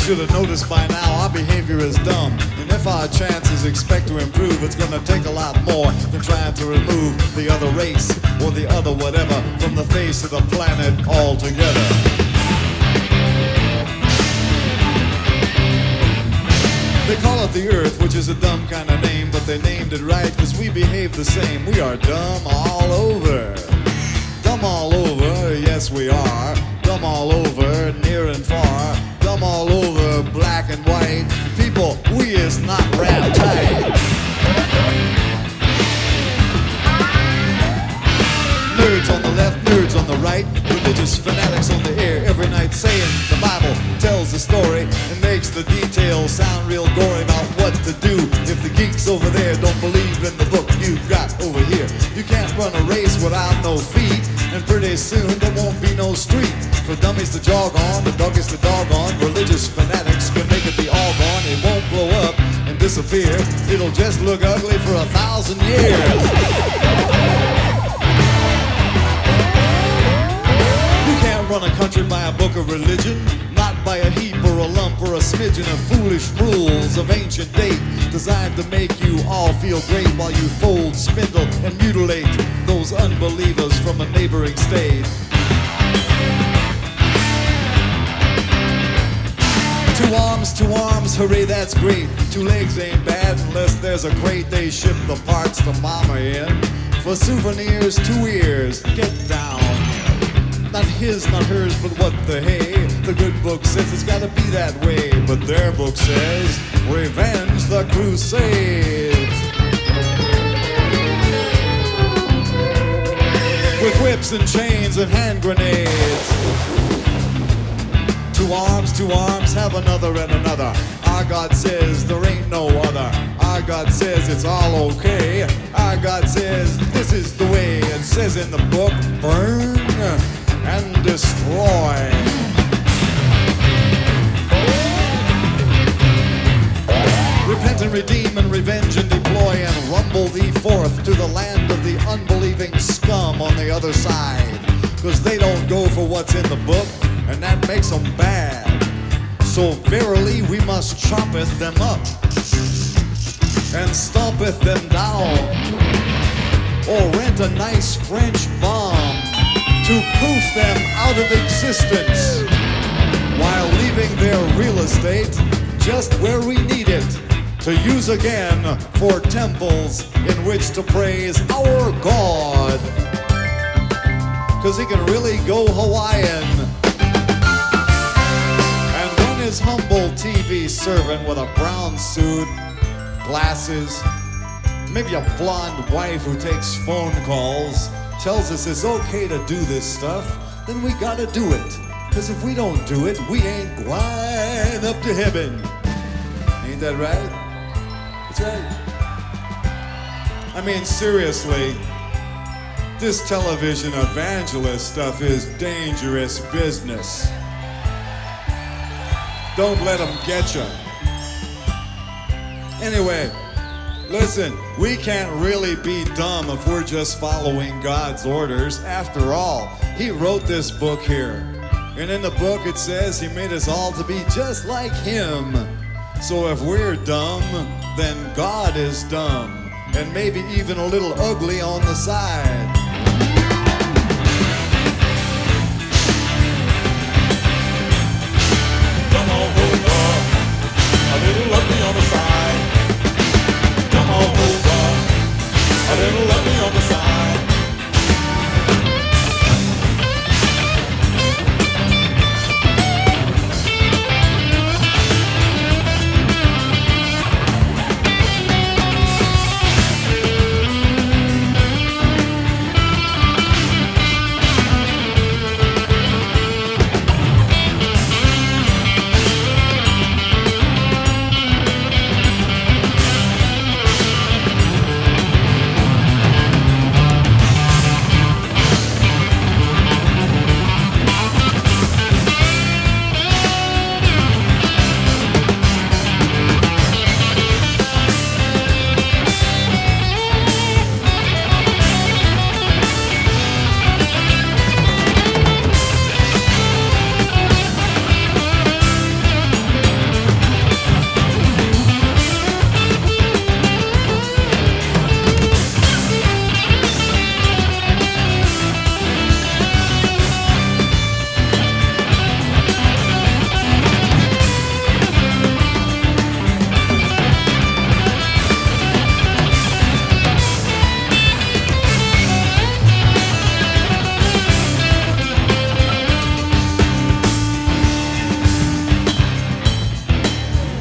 should have noticed by now our behavior is dumb. And if our chances expect to improve, it's gonna take a lot more than trying to remove the other race or the other whatever from the face of the planet altogether. They call it the Earth, which is a dumb kind of name, but they named it right because we behave the same. We are dumb all over. Dumb all over, yes we are. Dumb all over, near and far. Dumb all over, black and white. People, we is not wrapped tight. Nerds on the left, nerds on the right. Religious fanatics on the air every night saying the Bible tells the story and makes the details sound real gory about what to do if the geeks over there don't believe in the book you've got over here. You can't run a race without no feet, and pretty soon there won't be no street for dummies to jog on, the doggies to dog on. Religious fanatics can make it be all gone. It won't blow up and disappear. It'll just look ugly for 1,000 years. Run a country by a book of religion, not by a heap or a lump or a smidgen of foolish rules of ancient date designed to make you all feel great while you fold, spindle, and mutilate those unbelievers from a neighboring state. Two arms, hooray, that's great. 2 legs ain't bad unless there's a crate they ship the parts to mama in. For souvenirs, 2 ears, get down. Not his, not hers, but what the hey. The good book says it's gotta be that way, but their book says, revenge the Crusades. With whips and chains and hand grenades. 2 arms, have another and another. Our God says there ain't no other. Our God says it's all okay. Our God says this is the way. It says in the book, burn and destroy. Repent and redeem and revenge and deploy and rumble thee forth to the land of the unbelieving scum on the other side. Cause they don't go for what's in the book, and that makes them bad. So verily we must choppeth them up and stompeth them down, or rent a nice French bomb to poof them out of existence, while leaving their real estate just where we need it, to use again for temples in which to praise our God. Cause he can really go Hawaiian. And when his humble TV servant with a brown suit, glasses, maybe a blonde wife who takes phone calls, tells us it's okay to do this stuff, then we gotta do it. Cause if we don't do it, we ain't going up to heaven. Ain't that right? That's right. I mean, seriously, this television evangelist stuff is dangerous business. Don't let them get you. Anyway, listen, we can't really be dumb if we're just following God's orders. After all, he wrote this book here. And in the book it says he made us all to be just like him. So if we're dumb, then God is dumb. And maybe even a little ugly on the side. Come on over, a little ugly on the side.